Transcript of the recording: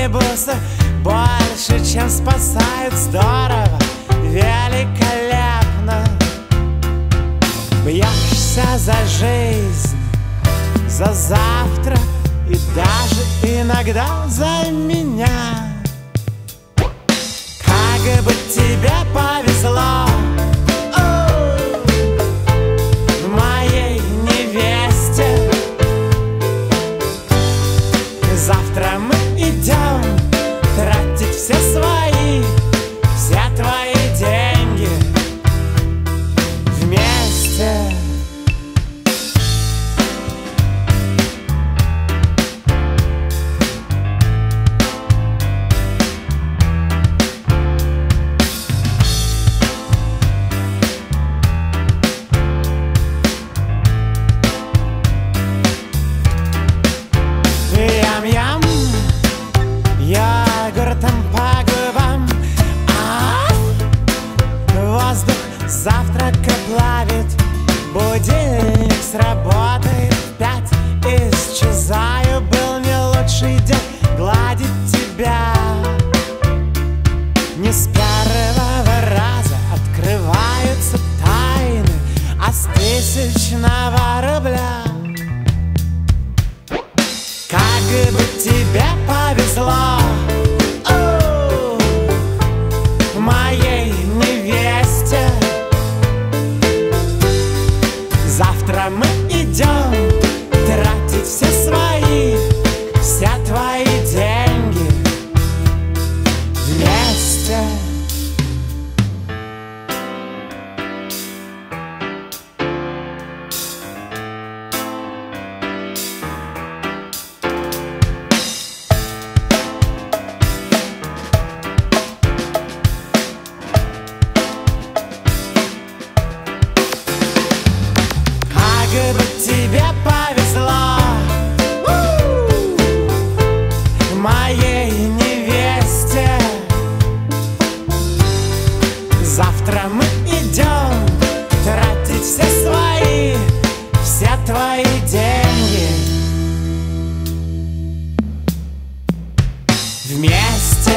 минибусы больше, чем спасают. Здорово, великолепно. Бьешься за жизнь, за завтра и даже иногда за меня. Как бы тебе повезло моей невесте. Завтра мы идем тратить все свои, все твои деньги вместе. Ям-ям, йогуртом по губам. Воздух завтрака плавит. Будильник сработает в 5. Исчезаю, был не лучший день гладить тебя. Не с первого раза открываются тайны, а с 1000-го рубля. Как бы тебе повезло моей невесте. Завтра мы идем тратить все свои, все твои деньги вместе. Как бы тебе повезло моей невесте. Завтра мы идем тратить все свои, все твои деньги вместе.